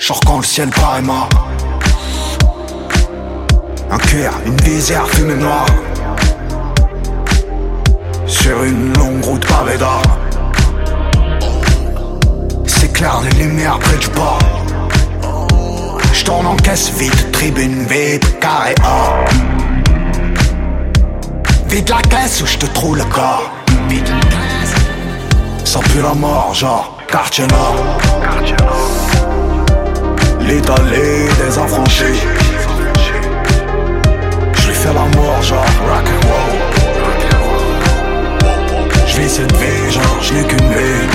genre quand le ciel paraît mort. Un cœur, une visière fumée noire. Sur une longue route pavée d'or. S'éclairent les lumières près du port. J'tourne en caisse vide, tribune vide, carré or. Vide la caisse ou j'te trouve le corps. Vide la caisse. Sans plus la mort, genre quartier nord. L'Italie des affranchis. J'lui fais l'amour, genre rock'n'roll. J'vis cette vie, genre j'n'ai qu'une vie.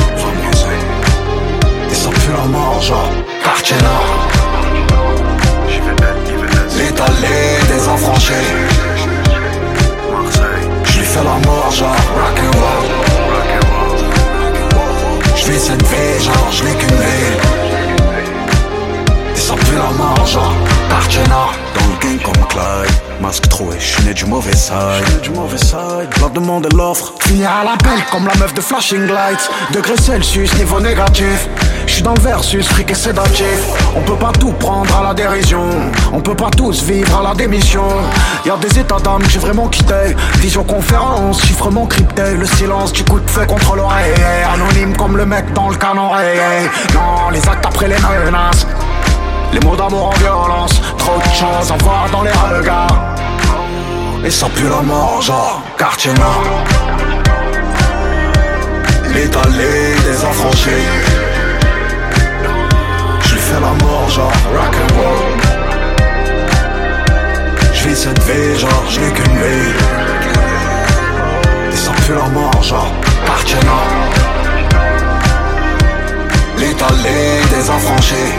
Et sans plus la mort, genre quartier nord. L'Italie des affranchis. J'lui fais l'amour, genre rock'n'roll. J'vis cette vie, genre j'n'ai qu'une vie. Et sans plus la mort, genre quartier nord. Dans le game comme Clyde, masque troué, j'suis né du mauvais side. La demande et l'offre, finir à la pelle comme la meuf de Flashing Lights. Degré Celsius, niveau négatif. J'suis dans le versus, fric et sédatif. On peut pas tout prendre à la dérision. On peut pas tous vivre à la démission. Y'a des états d'âme que j'ai vraiment quitté. Visioconférence, chiffrement crypté. Le silence du coup de feu contre l'oreille. Anonyme comme le mec dans le canon rayé. Non, les actes après les menaces. Les mots d'amour en violence. Trop de choses à voir dans les regards. Et ça pue la mort, genre quartier nord. L'Italie des affranchis. J'lui fais la mort, genre rock'n'roll. J'vis cette vie, genre j'n'ai qu'une vie. Et ça pue la mort, genre quartier nord. L'Italie des affranchis.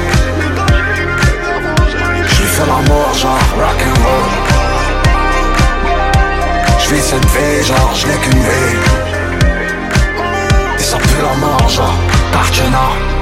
J'lui fais la mort, genre rock'n'roll. J'vis cette vie, genre j'n'ai qu'une vie. Et ça pue la mort, genre quartier nord.